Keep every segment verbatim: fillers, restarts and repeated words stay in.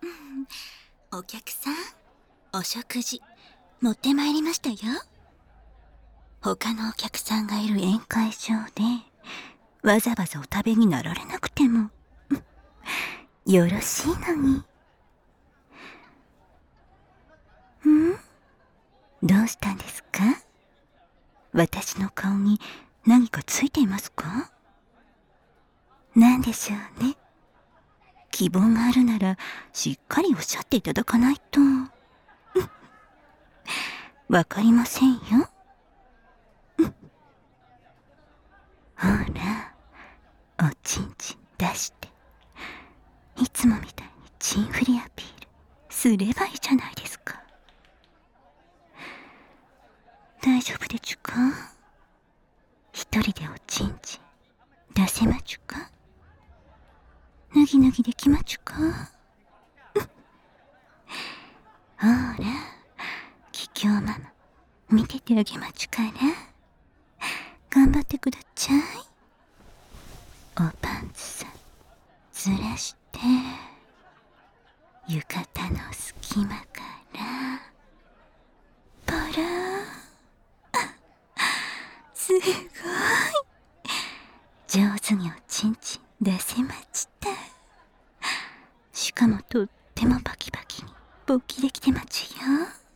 お客さん、お食事持ってまいりましたよ。他のお客さんがいる宴会場でわざわざお食べになられなくてもよろしいのに。ん？どうしたんですか？私の顔に何かついていますか？なんでしょうね。希望があるならしっかりおっしゃっていただかないと。わかりませんよ。ほら、おちんちん出して、いつもみたいにチンフリアピールすればいいじゃないですか。大丈夫でちゅか？一人でおちんちん出せまちゅか？脱ぎ脱ぎできまちゅか？ほら、桔梗ママ見ててあげまちゅから頑張ってくだちゃい。おパンツさずらして浴衣の隙間からポロー。すごい上手におちんちん出せました。しかもとってもパキパキに勃起できてまちよ。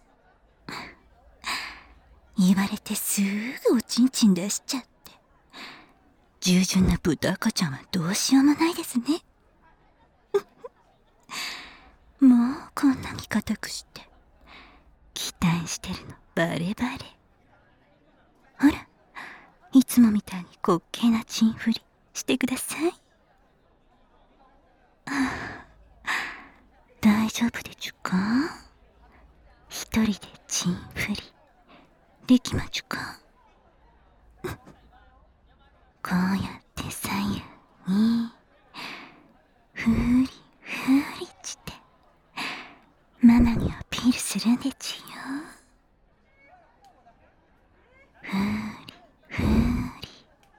言われてすぐおちんちん出しちゃって、従順な豚赤ちゃんはどうしようもないですね。もうこんなに固くして期待してるのバレバレ。ほら、いつもみたいに滑稽なチンフリしてください。はあ、大丈夫でちゅか？一人でチンフリできまちゅか？こうやって左右にふりふりしてママにアピールするんでちゅよ。ふりふり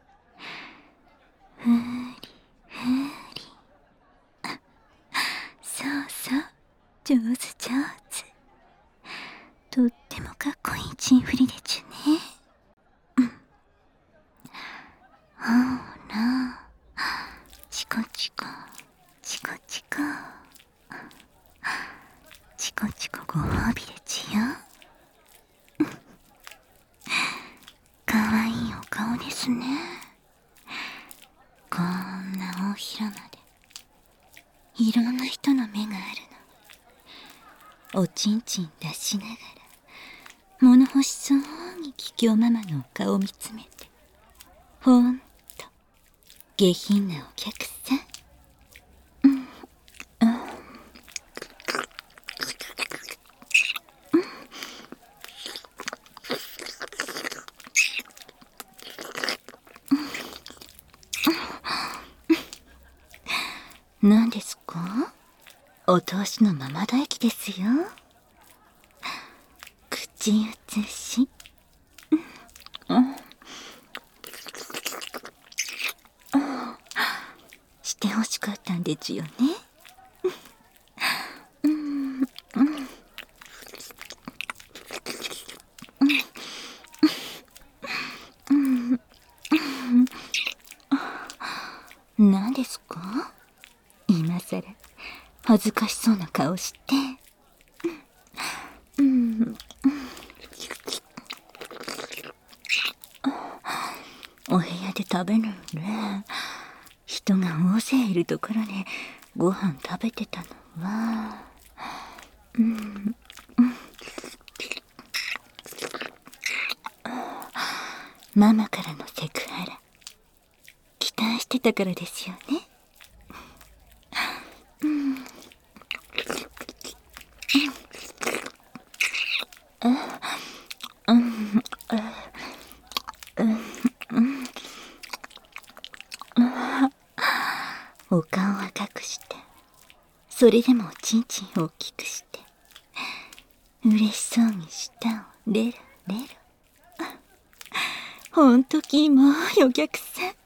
ふりふり。あ、そうそう、上手上手。とってもかっこいいチンフリでちゅね。うん。ほら、チコチコチコチコチコチコご褒美でちゅよ。かわいいお顔ですね。こんな大広間でいろんな人の目があるの。おちんちん出しながら物欲しそうに桔梗ママのお顔を見つめて、ほんと下品なお客さん。うん、うん何ですか？お通しのママ唾液ですよ。口移し。うんしてほしかったんでちゅよね。うんうん何ですか？今さら恥ずかしそうな顔して。うん、お部屋で食べるのね。人が大勢いるところでご飯食べてたのは、うん、ママからのセクハラ期待してたからですよね。お顔は赤くしてそれでもおちんちんを大きくして嬉しそうに舌をレルレル。ほんとキモいお客さん。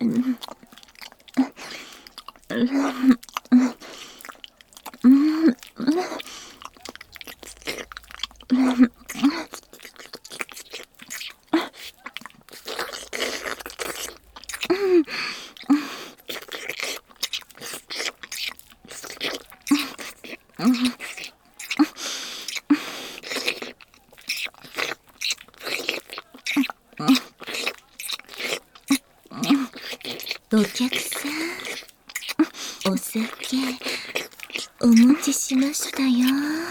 お客さん、お酒お持ちしましたよ。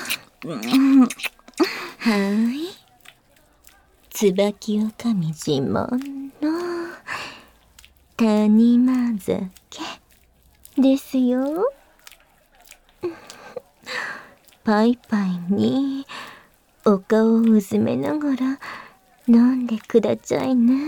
はーい、椿おかみ自慢の谷間酒ですよ。パイパイにお顔をうずめながら飲んでくだちゃいな。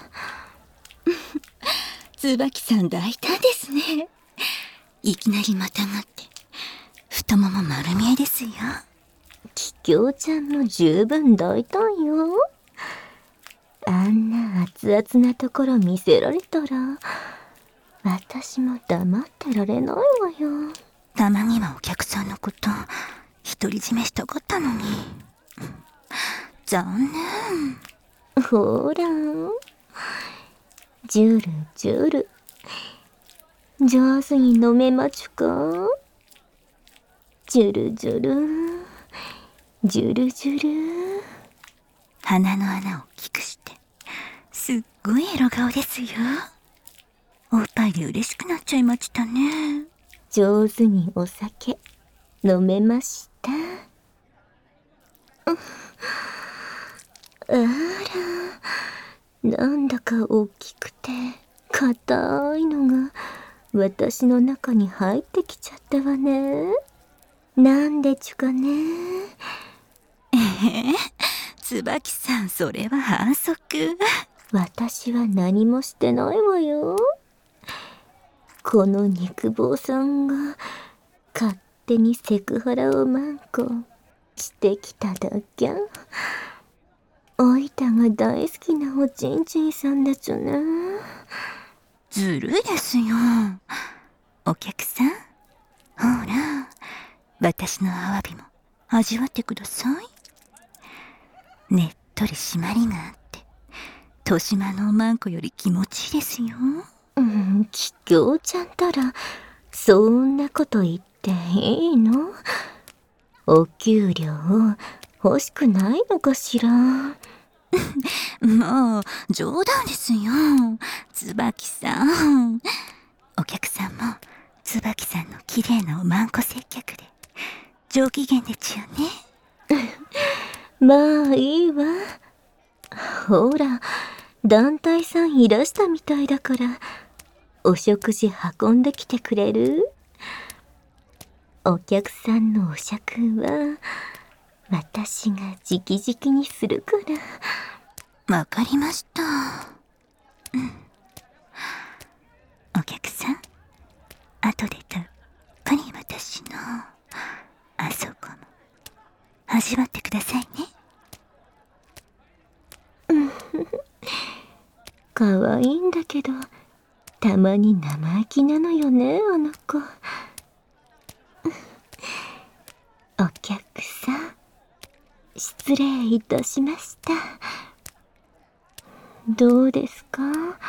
椿さん大胆ですね。いきなりまたがって太もも丸見えですよ。桔梗ちゃんも十分大胆よ。あんな熱々なところ見せられたら私も黙ってられないわよ。たまにはお客さんのこと独り占めしたかったのに。残念。ほらジュルジュル上手に飲めまちゅか。ジュルジュルジュルジュル。鼻の穴を大きくしてすっごいエロ顔ですよ。おっぱいで嬉しくなっちゃいましたね。上手にお酒飲めました。あら、なんだか大きくて硬いのが私の中に入ってきちゃったわね。なんでちゅかね。ええ、椿さん、それは反則。私は何もしてないわよ。この肉棒さんが勝手にセクハラをマンコしてきただけ。おいたが大好きなおちんちんさんだちゅな。ずるいですよ。お客さん、ほら私のアワビも味わってください。ねっとり締まりがあって豊島のおまんこより気持ちいいですよ。うん、桔梗ちゃんたらそんなこと言っていいの？お給料欲しくないのかしら。もう冗談ですよ、椿さん。お客さんも椿さんの綺麗なおまんこ接客で上機嫌でちゅよね。まあいいわ。ほら団体さんいらしたみたいだからお食事運んできてくれる？お客さんのお酌は私が直々にするから。わかりました。うん、お客さん、後でたっぷり私のあそこも味わってくださいね。かわいいんだけどたまに生意気なのよね、あの子。お客さん、失礼いたしました。どうですか、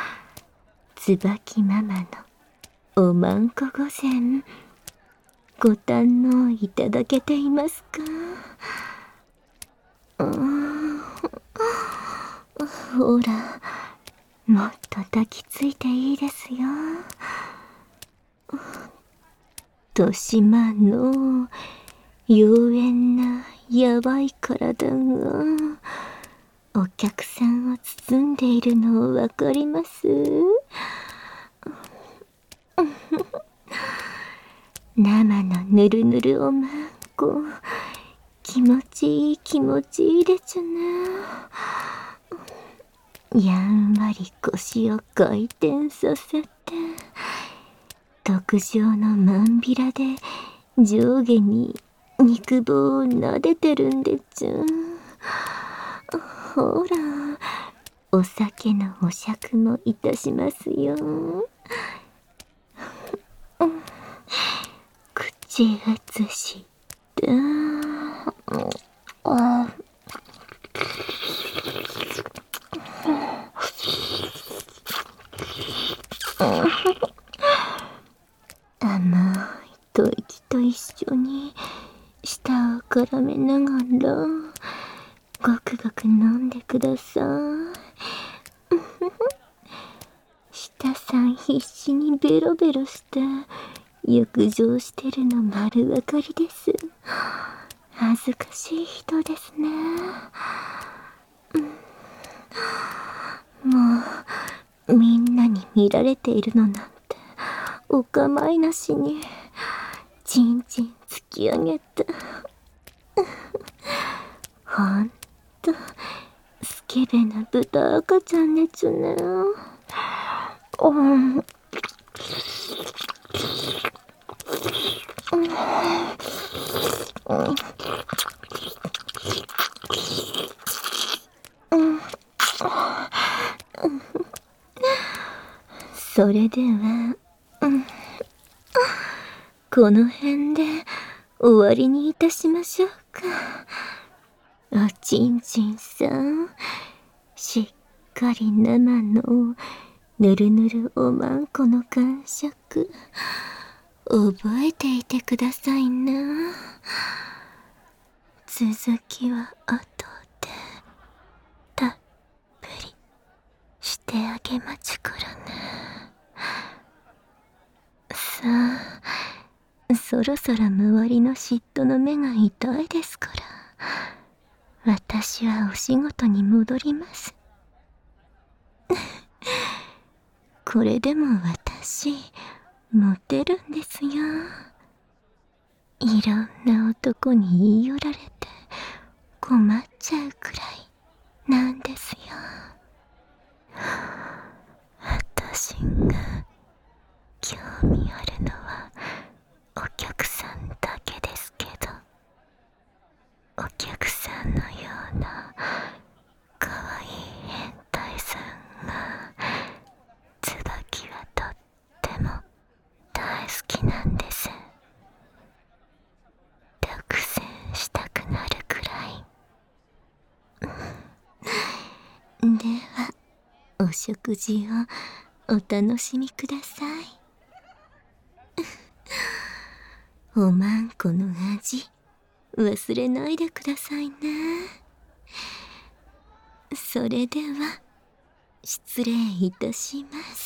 椿ママのおまんこ御膳、ご堪能いただけていますか？うーん、ほらもっと抱きついていいですよ。豊島の妖艶なやばい体がお客さんを包んでいるのわかります？生のぬるぬるおまんこ気持ちいい気持ちいいでちゅな。やんわり腰を回転させて特上のまんびらで上下に肉棒を撫でてるんでちゅ。ほらお酒のお酌もいたしますよ。口移して、あ甘い吐息と一緒に舌を絡めながらごくごく飲んでください。舌さん必死にベロベロして浴場してるの丸分かりです。恥ずかしい人ですね。もうみんなに見られているのなんてお構いなしにちんちん突き上げてほんとスケベな豚赤ちゃんですね。うん、うん、それでは、うん、この辺で終わりにいたしましょうか。おちんちんさん、しっかり生のぬるぬるおまんこの感触覚えていてくださいな。続きは後でたっぷりしてあげまちゅからね。さあ、そろそろ周りの嫉妬の目が痛いですから、私はお仕事に戻ります。これでも私モテるんですよ。いろんな男に言い寄られて困っちゃうくらいなんですよ。私が興味あるのはお客さんだけですけど、お客さんのようなかわいい変態さんが椿はとっても大好きなんです。独占したくなるくらい。ではお食事をお楽しみください。おまんこの味忘れないでくださいね。それでは失礼いたします。